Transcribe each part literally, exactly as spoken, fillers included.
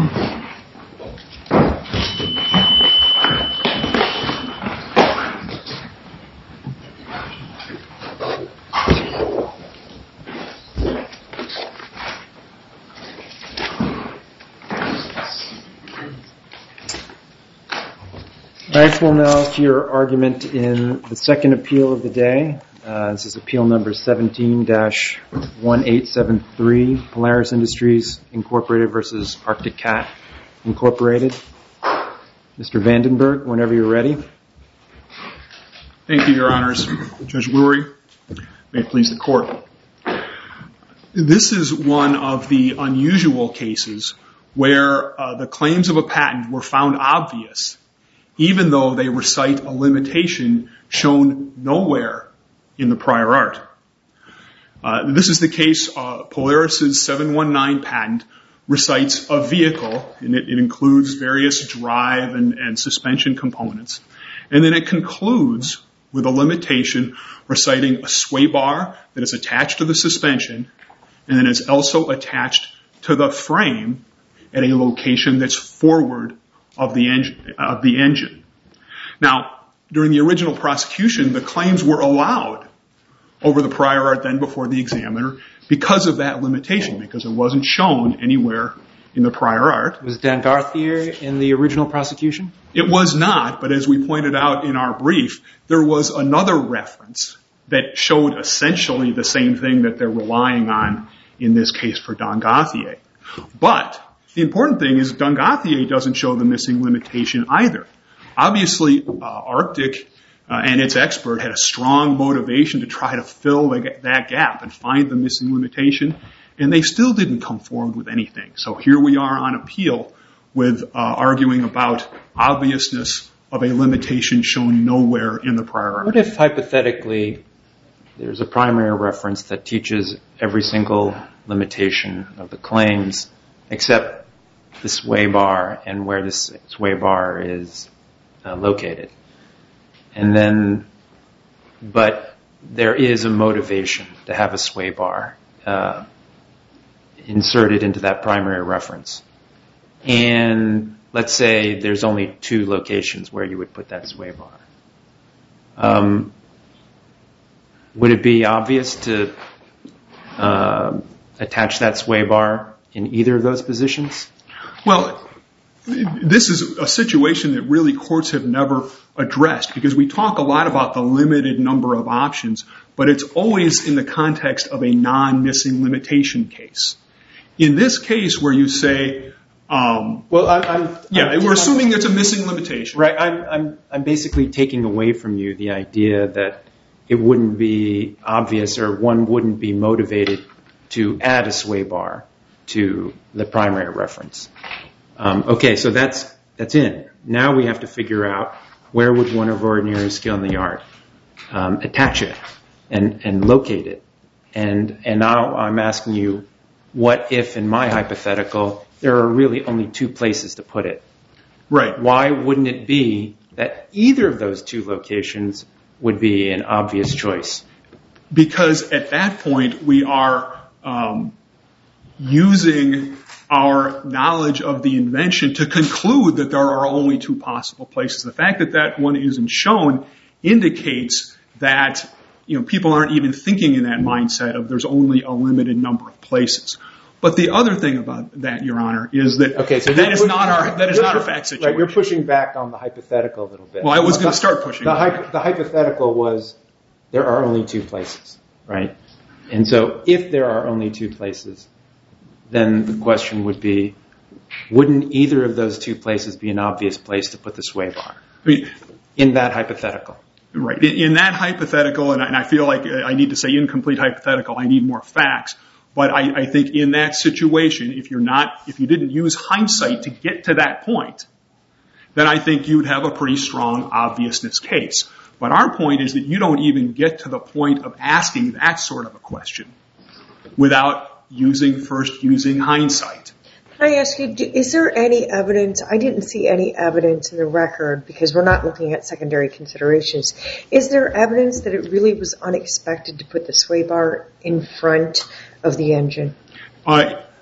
Alright, we'll now to your argument in the second appeal of the day. Uh, this is appeal number seventeen dash one eight seven three, Polaris Industries Incorporated versus Arctic Cat Incorporated. Mister Vandenberg, whenever you're ready. Thank you, Your Honors. Judge Lurie, may it please the Court. This is one of the unusual cases where uh, the claims of a patent were found obvious, even though they recite a limitation shown nowhere in the prior art. Uh, this is the case, uh, Polaris's seven one nine patent recites a vehicle, and it, it includes various drive and, and suspension components. And then it concludes with a limitation reciting a sway bar that is attached to the suspension, and then is also attached to the frame at a location that's forward of the engine. Of the engine. Now, during the original prosecution, the claims were allowed over the prior art then before the examiner because of that limitation, because it wasn't shown anywhere in the prior art. Was Dangarthier in the original prosecution? It was not, but as we pointed out in our brief, there was another reference that showed essentially the same thing that they're relying on in this case for Dangarthier. But the important thing is Dangarthier doesn't show the missing limitation either. Obviously, uh, Arctic uh, and its expert had a strong motivation to try to fill the, that gap and find the missing limitation, and they still didn't come forward with anything. So here we are on appeal with uh, arguing about obviousness of a limitation shown nowhere in the prior art. What if hypothetically there's a primary reference that teaches every single limitation of the claims except the sway bar and where this sway bar is uh, located. And then, but there is a motivation to have a sway bar uh, inserted into that primary reference. And let's say there's only two locations where you would put that sway bar. Um, would it be obvious to uh, attach that sway bar in either of those positions? Well, this is a situation that really courts have never addressed because we talk a lot about the limited number of options, but it's always in the context of a non-missing limitation case. In this case where you say, um, well, I'm, I'm yeah, I'm, we're I'm, assuming there's a missing limitation. Right. I'm, I'm, I'm basically taking away from you the idea that it wouldn't be obvious or one wouldn't be motivated to add a sway bar to the primary reference. Um, okay, so that's that's in. Now we have to figure out where would one of ordinary skill in the art um, attach it and, and locate it. And and now I'm asking you, what if in my hypothetical there are really only two places to put it? Right. Why wouldn't it be that either of those two locations would be an obvious choice? Because at that point we are um, using our knowledge of the invention to conclude that there are only two possible places. The fact that that one isn't shown indicates that, you know, people aren't even thinking in that mindset of there's only a limited number of places. But the other thing about that, Your Honor, is that okay, so that is not our that is not our fact situation. Right, you're pushing back on the hypothetical a little bit. Well, I was going to start pushing. The, hy- the hypothetical was there are only two places, right? And so if there are only two places, then the question would be, wouldn't either of those two places be an obvious place to put the sway bar? I mean, in that hypothetical. Right. In, in that hypothetical, and I, and I feel like I need to say incomplete hypothetical, I need more facts. But I, I think in that situation, if you're not, if you didn't use hindsight to get to that point, then I think you'd have a pretty strong obviousness case. But our point is that you don't even get to the point of asking that sort of a question without using, first using hindsight. Can I ask you, is there any evidence, I didn't see any evidence in the record because we're not looking at secondary considerations. Is there evidence that it really was unexpected to put the sway bar in front of the engine? Uh,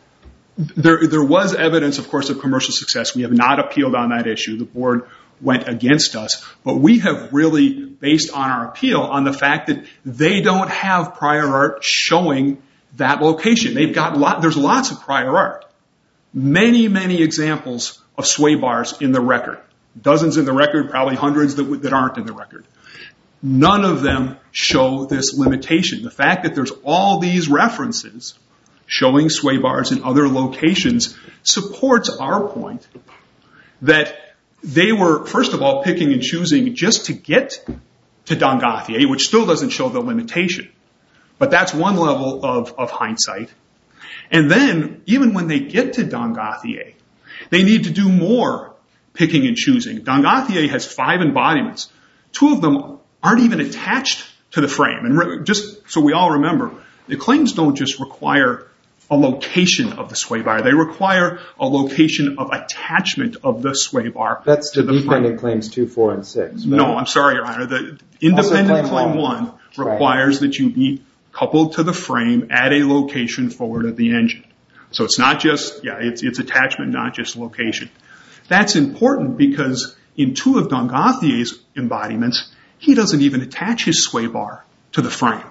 There, there was evidence, of course, of commercial success. We have not appealed on that issue. The board went against us. But we have really based on our appeal on the fact that they don't have prior art showing that location. They've got lot, there's lots of prior art. Many, many examples of sway bars in the record. Dozens in the record, probably hundreds that, that aren't in the record. None of them show this limitation. The fact that there's all these references showing sway bars in other locations supports our point that they were, first of all, picking and choosing just to get to Dongathie, which still doesn't show the limitation. But that's one level of, of hindsight. And then, even when they get to Dongathie, they need to do more picking and choosing. Dongathie has five embodiments. Two of them aren't even attached to the frame. And re- just so we all remember, the claims don't just require a location of the sway bar. They require a location of attachment of the sway bar. That's to the dependent claims two, four, and six. Right? No, I'm sorry, Your Honor. The independent claim one, one requires right. that you be coupled to the frame at a location forward of the engine. So it's not just, yeah, it's, it's attachment, not just location. That's important because in two of Dongathie's embodiments, he doesn't even attach his sway bar to the frame.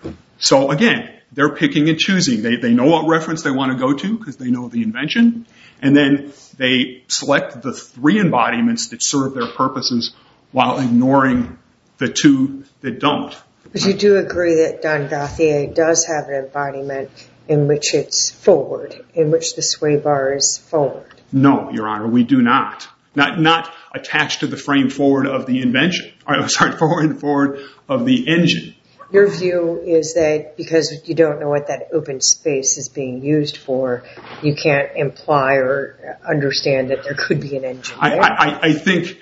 So again, they're picking and choosing. They, they know what reference they want to go to because they know the invention. And then they select the three embodiments that serve their purposes while ignoring the two that don't. But you do agree that Dongathie does have an embodiment in which it's forward, in which the sway bar is forward. No, Your Honor, we do not. Not, not attached to the frame forward of the invention. Or, sorry, forward and forward of the engine. Your view is that because you don't know what that open space is being used for, you can't imply or understand that there could be an engine there? I, I, I think,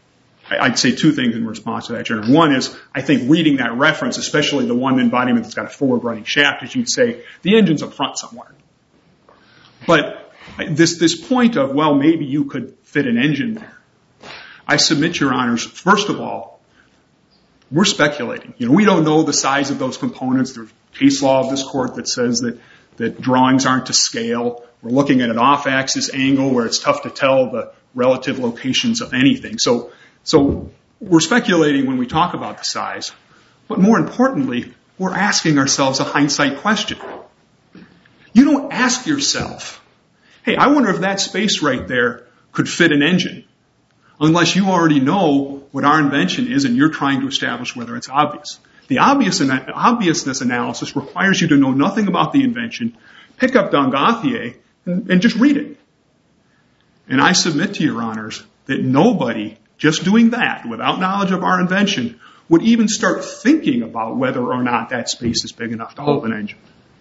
I'd say two things in response to that, General. One is, I think reading that reference, especially the one embodiment that's got a forward running shaft, is you'd say, the engine's up front somewhere. But this, this point of, well, maybe you could fit an engine there. I submit, Your Honors, first of all, we're speculating. You know, we don't know the size of those components. There's case law of this court that says that, that drawings aren't to scale. We're looking at an off-axis angle where it's tough to tell the relative locations of anything. So, so we're speculating when we talk about the size. But more importantly, we're asking ourselves a hindsight question. You don't ask yourself, hey, I wonder if that space right there could fit an engine, unless you already know what our invention is and you're trying to establish whether it's obvious. The obvious, obviousness analysis requires you to know nothing about the invention, pick up Dongathie, and, and just read it. And I submit to Your Honors that nobody, just doing that, without knowledge of our invention, would even start thinking about whether or not that space is big enough to hold an engine.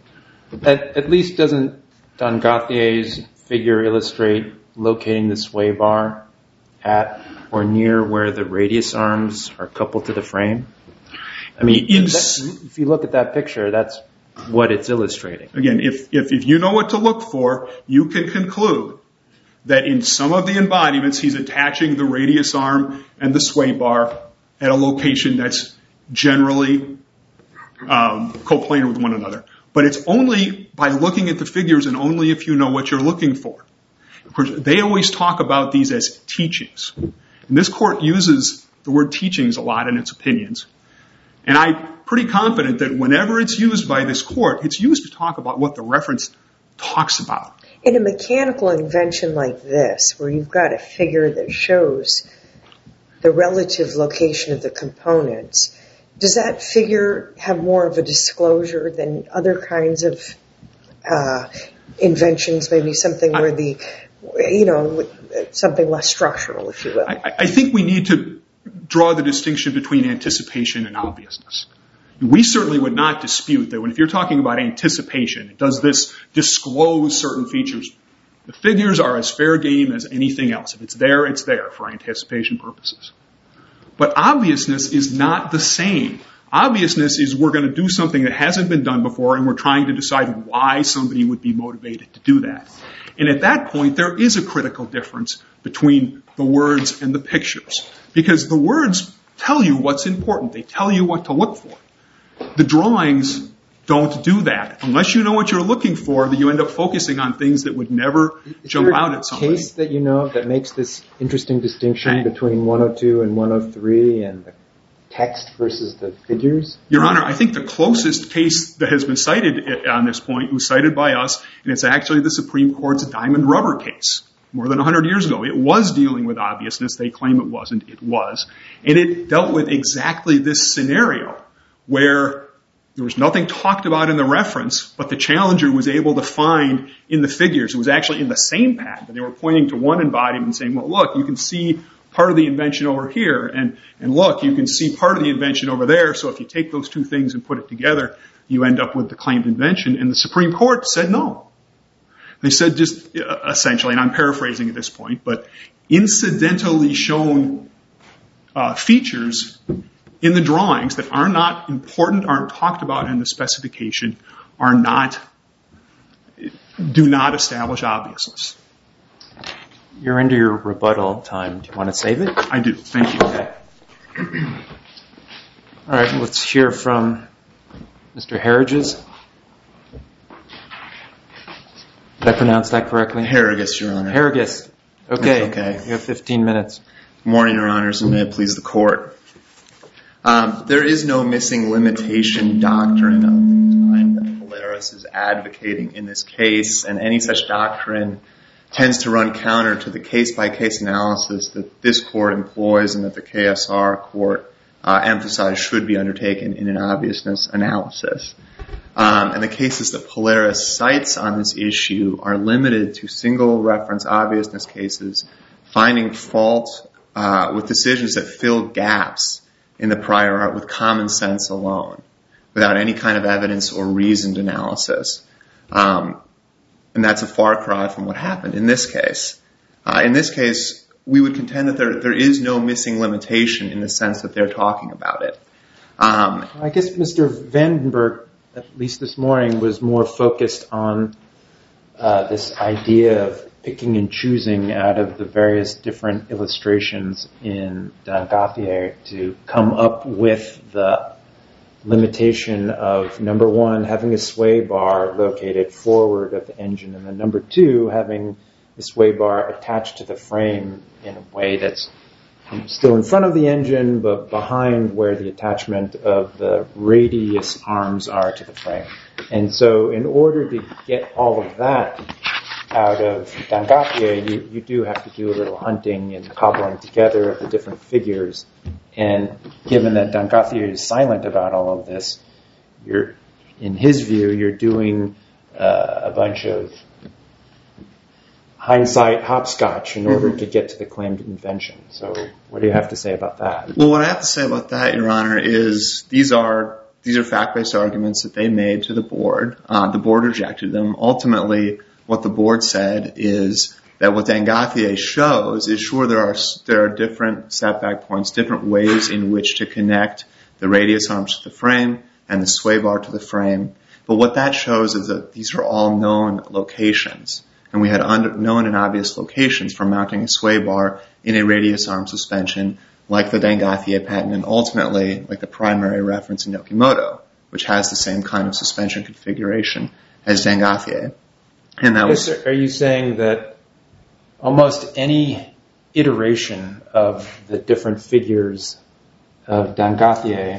At, at least doesn't Dongathie's figure illustrate locating the sway bar at or near where the radius arms are coupled to the frame? I mean, that, if you look at that picture, that's what it's illustrating. Again, if, if, if you know what to look for, you can conclude that in some of the embodiments, he's attaching the radius arm and the sway bar at a location that's generally um, coplanar with one another. But it's only by looking at the figures and only if you know what you're looking for. Of course, they always talk about these as teachings. And this court uses the word teachings a lot in its opinions. And I'm pretty confident that whenever it's used by this court, it's used to talk about what the reference talks about. In a mechanical invention like this, where you've got a figure that shows the relative location of the components, does that figure have more of a disclosure than other kinds of uh, inventions, maybe something where the, you know, something less structural, if you will? I, I think we need to draw the distinction between anticipation and obviousness. We certainly would not dispute that when, if you're talking about anticipation, does this disclose certain features? The figures are as fair game as anything else. If it's there, it's there for anticipation purposes. But obviousness is not the same. Obviousness is we're going to do something that hasn't been done before, and we're trying to decide why somebody would be motivated to do that. And at that point, there is a critical difference between the words and the pictures. Because the words tell you what's important. They tell you what to look for. The drawings don't do that. Unless you know what you're looking for, you end up focusing on things that would never Is jump there out at somebody. a case that you know of that makes this interesting distinction between one oh two and one oh three and the text versus the figures? Your Honor, I think the closest case that has been cited on this point was cited by us, and it's actually the Supreme Court's Diamond Rubber case. More than one hundred years ago. It was dealing with obviousness. They claim it wasn't. It was. And it dealt with exactly this scenario where there was nothing talked about in the reference, but the challenger was able to find in the figures. It was actually in the same patent. They were pointing to one embodiment and saying, well, look, you can see part of the invention over here. And, and look, you can see part of the invention over there. So if you take those two things and put it together, you end up with the claimed invention. And the Supreme Court said no. They said just uh, essentially, and I'm paraphrasing at this point, but incidentally shown uh, features in the drawings that are not important, aren't talked about in the specification, are not, do not establish obviousness. You're into your rebuttal time. Do you want to save it? I do. Thank you. Okay. All right, let's hear from Mister Harriges. Did I pronounce that correctly? Harriges, Your Honor. Harriges. Okay. Okay. You have fifteen minutes. Good morning, Your Honors, and may it please the Court. Um, there is no missing limitation doctrine of the kind that Polaris is advocating in this case, and any such doctrine tends to run counter to the case-by-case analysis that this Court employs and that the K S R Court uh, emphasized should be undertaken in an obviousness analysis. Um, and the cases that Polaris cites on this issue are limited to single reference obviousness cases, finding fault uh, with decisions that fill gaps in the prior art with common sense alone, without any kind of evidence or reasoned analysis. Um, and that's a far cry from what happened in this case. Uh, in this case, we would contend that there, there is no missing limitation in the sense that they're talking about it. Um, I guess Mister Vandenberg, at least this morning, was more focused on uh, this idea of picking and choosing out of the various different illustrations in Dan Gauthier to come up with the limitation of, number one, having a sway bar located forward of the engine, and then number two, having the sway bar attached to the frame in a way that's still in front of the engine, but behind where the attachment of the radius arms are to the frame. And so in order to get all of that out of Dan Gauthier, you, you do have to do a little hunting and cobbling together of the different figures. And given that Dan Gauthier is silent about all of this, you're, in his view, you're doing uh, a bunch of hindsight hopscotch in order mm-hmm. to get to the claimed invention. So what do you have to say about that? Well, what I have to say about that, Your Honor, is these are these are fact-based arguments that they made to the board. Uh, the board rejected them. Ultimately, what the board said is that what Dan Gauthier shows is, sure, there are there are different setback points, different ways in which to connect the radius arms to the frame and the sway bar to the frame. But what that shows is that these are all known locations. And we had known and obvious locations for mounting a sway bar in a radius arm suspension, like the Dan Gauthier patent, and ultimately like the primary reference in Yokimoto, which has the same kind of suspension configuration as Dan Gauthier. And that was. Are you saying that almost any iteration of the different figures of Dan Gauthier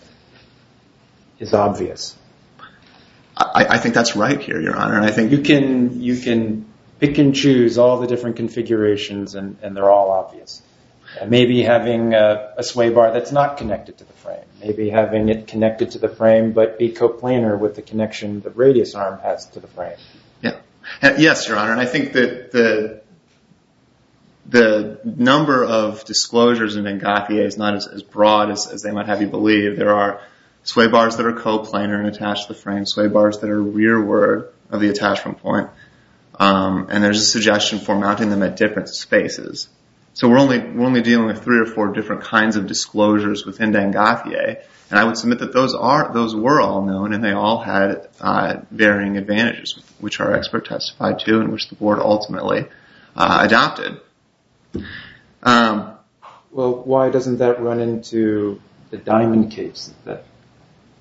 is obvious? I, I think that's right here, Your Honor. And I think you can you can pick and choose all the different configurations, and, and they're all obvious. Uh, maybe having a, a sway bar that's not connected to the frame. Maybe having it connected to the frame, but be coplanar with the connection the radius arm has to the frame. Yeah. And yes, Your Honor. And I think that the the number of disclosures in Dan Gauthier is not as, as broad as, as they might have you believe. There are sway bars that are coplanar and attached to the frame, sway bars that are rearward of the attachment point. Um, and there's a suggestion for mounting them at different spaces. So we're only we're only dealing with three or four different kinds of disclosures within Dan Gauthier, and I would submit that those are those were all known, and they all had uh, varying advantages, which our expert testified to, and which the board ultimately uh, adopted. Um, well, why doesn't that run into the diamond case that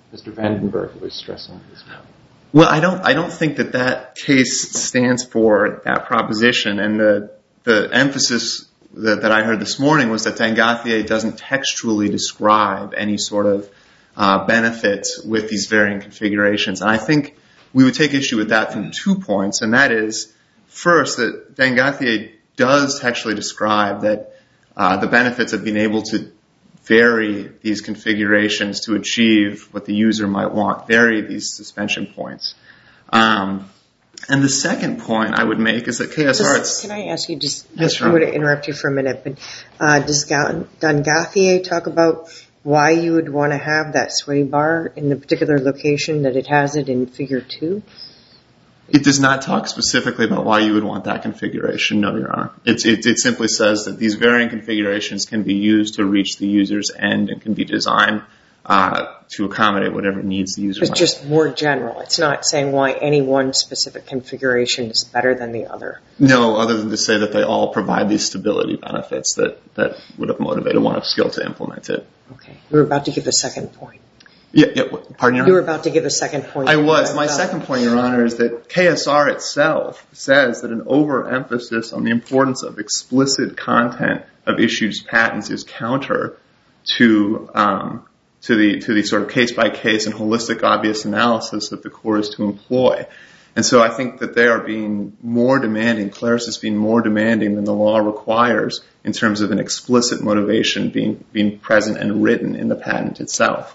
Mister Vandenberg was stressing as well. Well, I don't I don't think that that case stands for that proposition, and the the emphasis that, that I heard this morning was that Dangathier doesn't textually describe any sort of uh, benefits with these varying configurations. And I think we would take issue with that from two points, and that is, first, that Dangathier does textually describe that uh, the benefits of being able to vary these configurations to achieve what the user might want, vary these suspension points. Um, and the second point I would make is that K S R... Just, can I ask you, just, yes, I'm going to interrupt you for a minute, but uh, does Dangathier talk about why you would want to have that sway bar in the particular location that it has it in figure two? It does not talk specifically about why you would want that configuration, no, Your Honor. It's, it, it simply says that these varying configurations can be used to reach the user's end and can be designed uh, to accommodate whatever needs the user. It's just more general. It's not saying why any one specific configuration is better than the other. No, other than to say that they all provide these stability benefits that, that would have motivated one of skill to implement it. Okay. You were about to give a second point. Yeah, yeah. Pardon, Your Honor? You were about to give a second point. I was. My second point, Your Honor, is that K S R itself says that an overemphasis on the importance of explicit content of issued patents is counter to um, to the to the sort of case by case and holistic obvious analysis that the court is to employ. And so I think that they are being more demanding. Claris is being more demanding than the law requires in terms of an explicit motivation being being present and written in the patent itself.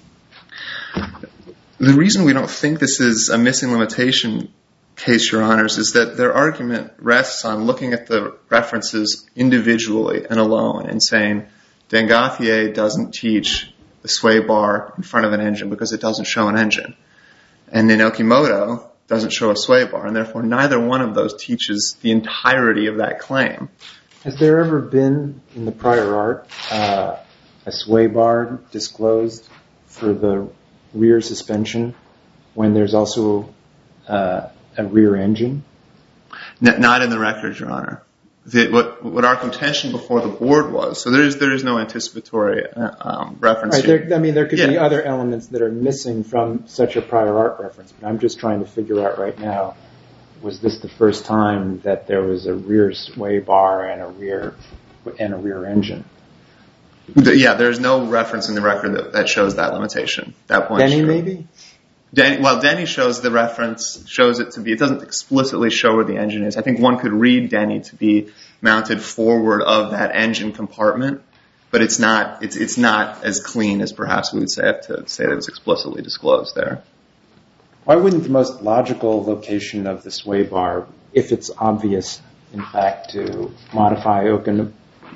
The reason we don't think this is a missing limitation case, Your Honors, is that their argument rests on looking at the references individually and alone and saying Dangathier doesn't teach the sway bar in front of an engine because it doesn't show an engine. And Inoki-Moto doesn't show a sway bar, and therefore neither one of those teaches the entirety of that claim. Has there ever been in the prior art uh, a sway bar disclosed for the rear suspension when there's also uh, a rear engine? N- not in the record, Your Honor. The, what, what our contention before the board was, so there is there is no anticipatory uh, um, reference right, here. There, I mean, there could yeah. be other elements that are missing from such a prior art reference, but I'm just trying to figure out right now, was this the first time that there was a rear sway bar and a rear and a rear engine? Yeah, there's no reference in the record that, that shows that limitation. That point. Denny, maybe? Denny, well, Denny shows the reference, shows it to be, it doesn't explicitly show where the engine is. I think one could read Denny to be mounted forward of that engine compartment, but it's not, it's, it's not as clean as perhaps we would say to say that it was explicitly disclosed there. Why wouldn't the most logical location of the sway bar, if it's obvious, in fact, to modify Okan,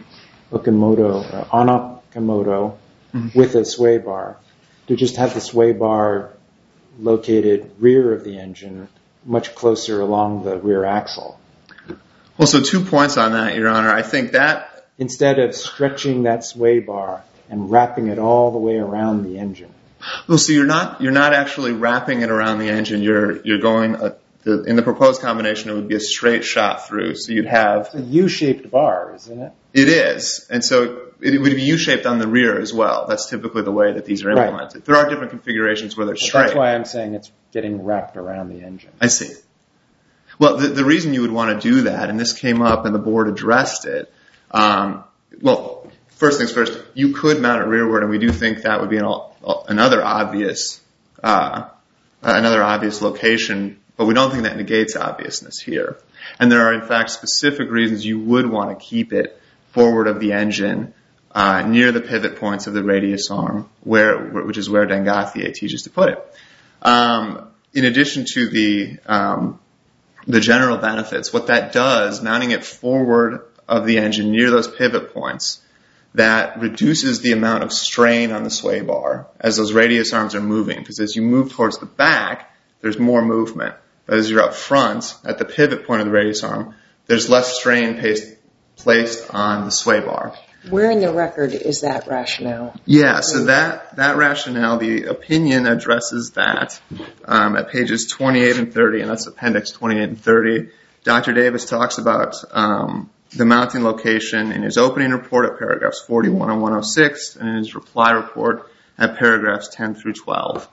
Okamoto, or Anakamoto mm-hmm. with a sway bar, to just have the sway bar located rear of the engine, much closer along the rear axle? Well, so two points on that, Your Honor. I think that... Instead of stretching that sway bar and wrapping it all the way around the engine. Well, so you're not you're not actually wrapping it around the engine. You're you're going a, the, in the proposed combination. It would be a straight shot through. So you'd have it's a U-shaped bar, isn't it? It is, and so it would be U-shaped on the rear as well. That's typically the way that these are implemented. Right. There are different configurations where they're but straight. That's why I'm saying it's getting wrapped around the engine. I see. Well, the, the reason you would want to do that, and this came up and the board addressed it. Um, well, first things first, you could mount it rearward, and we do think that would be an, another obvious, uh, another obvious location. But we don't think that negates obviousness here. And there are, in fact, specific reasons you would want to keep it forward of the engine, uh, near the pivot points of the radius arm, where, which is where Dangathier teaches to put it. Um, in addition to the, um, the general benefits, what that does, mounting it forward of the engine near those pivot points, that reduces the amount of strain on the sway bar as those radius arms are moving. Because as you move towards the back, there's more movement. But as you're up front, at the pivot point of the radius arm, there's less strain placed, placed on the sway bar. Where in the record is that rationale? Yeah, so that, that rationale, the opinion addresses that um, at pages twenty-eight and thirty, and that's appendix twenty-eight and thirty. Doctor Davis talks about um, the mounting location in his opening report at paragraphs forty-one and one oh six, and in his reply report at paragraphs ten through twelve.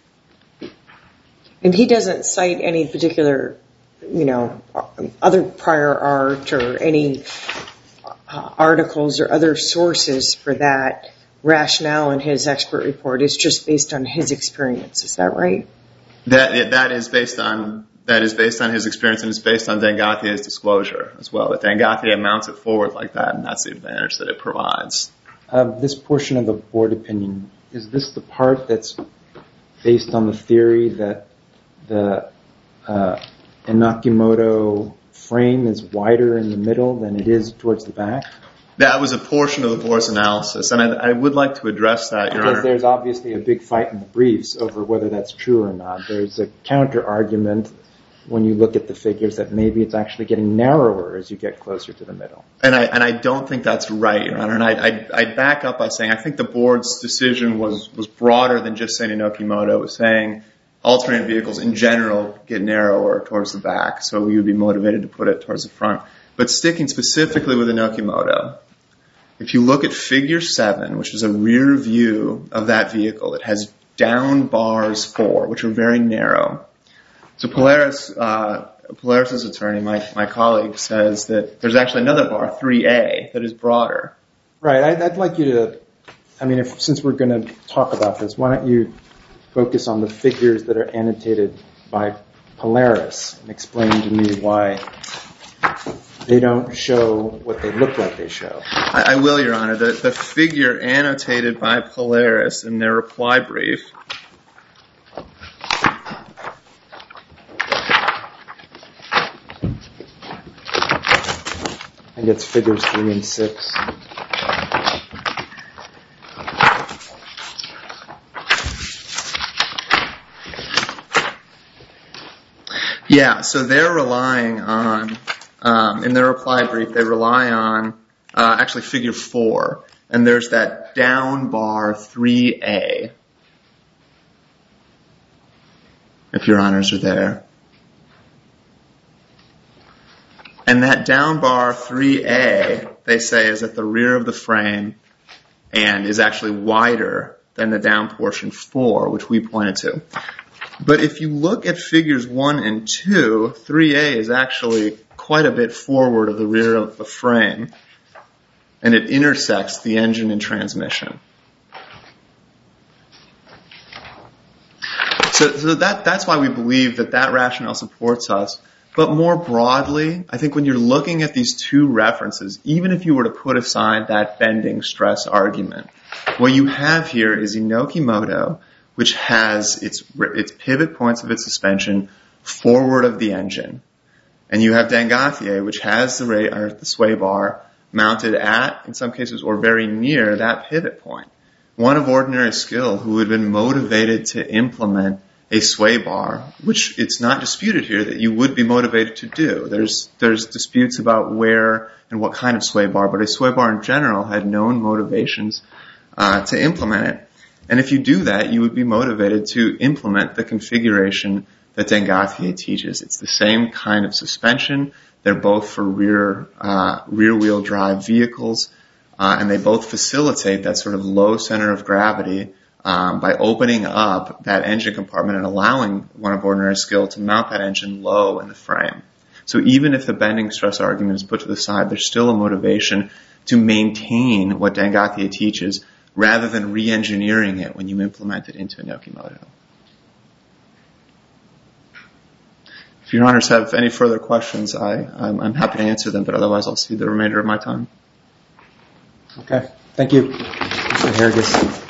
And he doesn't cite any particular, you know, other prior art or any uh, articles or other sources for that rationale in his expert report. It's just based on his experience. Is that right? That that is based on that is based on his experience, and it's based on Dangathie's disclosure as well. That Dangathie mounts it forward like that, and that's the advantage that it provides. Uh, this portion of the board opinion, is this the part that's based on the theory that the uh, Inokimoto frame is wider in the middle than it is towards the back? That was a portion of the board's analysis, and I, I would like to address that, Your Because Honor. there's obviously a big fight in the briefs over whether that's true or not. There's a counter-argument when you look at the figures that maybe it's actually getting narrower as you get closer to the middle. And I and I don't think that's right, Your Honor. And I I I'd back up by saying I think the board's decision was, was broader than just saying Inokimoto. It was saying alternating vehicles in general get narrower towards the back, so you would be motivated to put it towards the front. But sticking specifically with Inokimoto, if you look at figure seven, which is a rear view of that vehicle, it has down bars four, which are very narrow. So Polaris, uh, Polaris's attorney, my, my colleague, says that there's actually another bar, three A, that is broader. Right. I'd, I'd like you to, I mean, if, since we're going to talk about this, why don't you focus on the figures that are annotated by Polaris and explain to me why they don't show what they look like they show. I, I will, Your Honor. The, the figure annotated by Polaris in their reply brief I think it's figures three and six. Yeah, so they're relying on, um, in their reply brief, they rely on uh, actually figure four. And there's that down bar three A, if Your Honors are there. And that down bar three A, they say, is at the rear of the frame and is actually wider than the down portion four, which we pointed to. But if you look at figures one and two, three A is actually quite a bit forward of the rear of the frame, and it intersects the engine and transmission. So, so that, that's why we believe that that rationale supports us. But more broadly, I think when you're looking at these two references, even if you were to put aside that bending stress argument, what you have here is Inokimoto, which has its its pivot points of its suspension forward of the engine. And you have Dangathie, which has the, ra- or the sway bar mounted at, in some cases, or very near that pivot point. One of ordinary skill who would have been motivated to implement a sway bar, which it's not disputed here that you would be motivated to do. There's there's disputes about where and what kind of sway bar, but a sway bar in general had known motivations uh, to implement it. And if you do that, you would be motivated to implement the configuration that Dangathie teaches. It's the same kind of suspension. They're both for rear uh, rear wheel drive vehicles, uh, and they both facilitate that sort of low center of gravity um, by opening up that engine compartment and allowing one of ordinary skill to mount that engine low in the frame. So even if the bending stress argument is put to the side, there's still a motivation to maintain what Dangathie teaches rather than re-engineering it when you implement it into Inokimoto. If Your Honors have any further questions, I, I'm, I'm happy to answer them, but otherwise I'll see the remainder of my time. Okay. Thank you, Mister Hargis.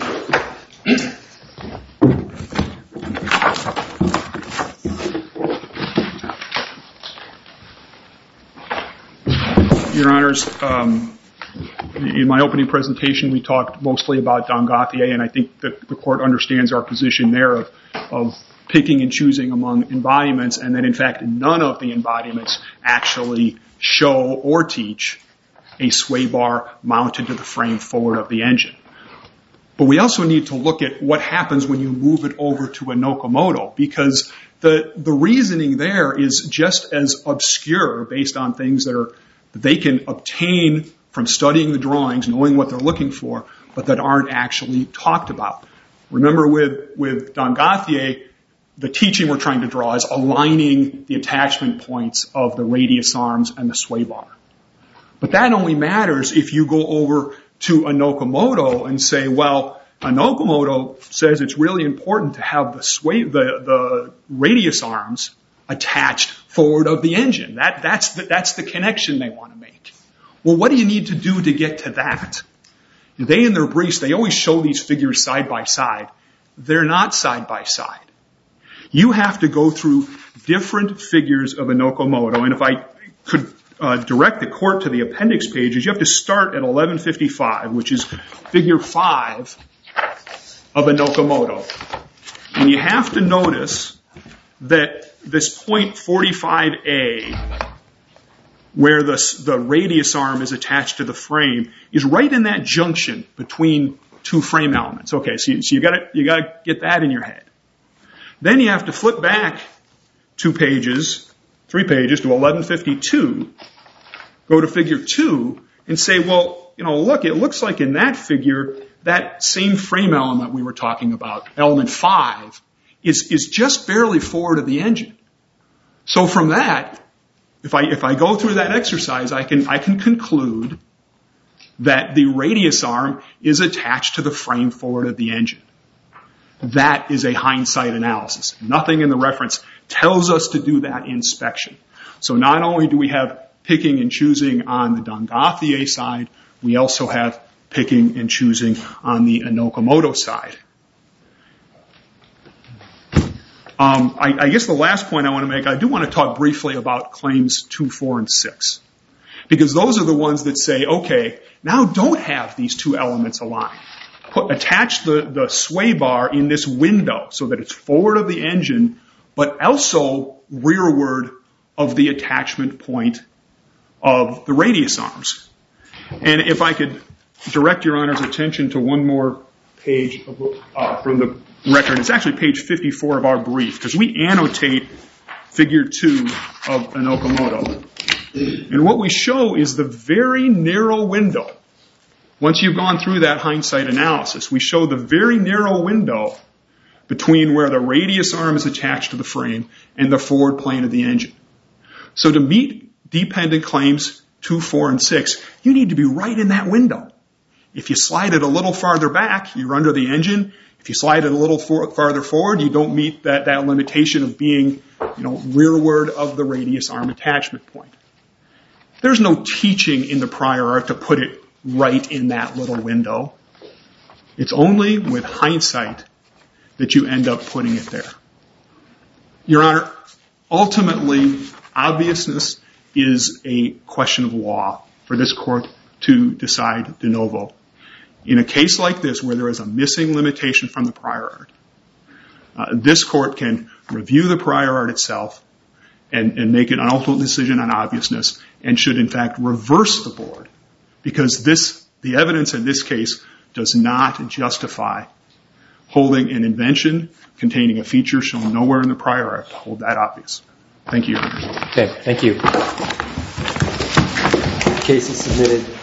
Your Honors, um, in my opening presentation, we talked mostly about Dangathie, and I think the, the court understands our position there of, of picking and choosing among embodiments, and that in fact none of the embodiments actually show or teach a sway bar mounted to the frame forward of the engine. But we also need to look at what happens when you move it over to Inokimoto, because the the reasoning there is just as obscure based on things that are that they can obtain from studying the drawings, knowing what they're looking for, but that aren't actually talked about. Remember with, with Don Gauthier, the teaching we're trying to draw is aligning the attachment points of the radius arms and the sway bar. But that only matters if you go over to Enokomoto and say, well, Enokomoto says it's really important to have the sway, the, the radius arms attached forward of the engine. That, that's the, that's the connection they want to make. Well, what do you need to do to get to that? They, in their briefs, they always show these figures side by side. They're not side by side. You have to go through different figures of Enokomoto, and if I could uh, direct the court to the appendix pages, you have to start at eleven fifty-five, which is figure five of Enokomoto. And you have to notice that this point forty-five A, where the, the radius arm is attached to the frame, is right in that junction between two frame elements. Okay, so you, so you gotta, you gotta get that in your head. Then you have to flip back two pages, three pages to eleven fifty-two, go to figure two, and say, well, you know, look, it looks like in that figure, that same frame element we were talking about, element five, is, is just barely forward of the engine. So from that, if I, if I go through that exercise, I can, I can conclude that the radius arm is attached to the frame forward of the engine. That is a hindsight analysis. Nothing in the reference tells us to do that inspection. So not only do we have picking and choosing on the Don Gauthier side, we also have picking and choosing on the Enokomoto side. Um, I, I guess the last point I want to make, I do want to talk briefly about claims two, four, and six. Because those are the ones that say, okay, now don't have these two elements aligned. Put, attach the, the sway bar in this window so that it's forward of the engine, but also rearward of the attachment point of the radius arms. And if I could direct Your Honor's attention to one more page of, uh, from the record. It's actually page fifty-four of our brief, because we annotate figure two of Enokomoto. And what we show is the very narrow window. Once you've gone through that hindsight analysis, we show the very narrow window between where the radius arm is attached to the frame and the forward plane of the engine. So to meet dependent claims two, four, and six, you need to be right in that window. If you slide it a little farther back, you're under the engine. If you slide it a little for, farther forward, you don't meet that, that limitation of being, you know, rearward of the radius arm attachment point. There's no teaching in the prior art to put it right in that little window. It's only with hindsight that you end up putting it there. Your Honor, ultimately, obviousness is a question of law for this court to decide de novo. In a case like this, where there is a missing limitation from the prior art, uh, this court can review the prior art itself and, and make an ultimate decision on obviousness, and should in fact reverse the board, because this, the evidence in this case does not justify holding an invention containing a feature shown nowhere in the prior art to hold that obvious. Thank you, Your Honor. Okay, thank you. The case is submitted.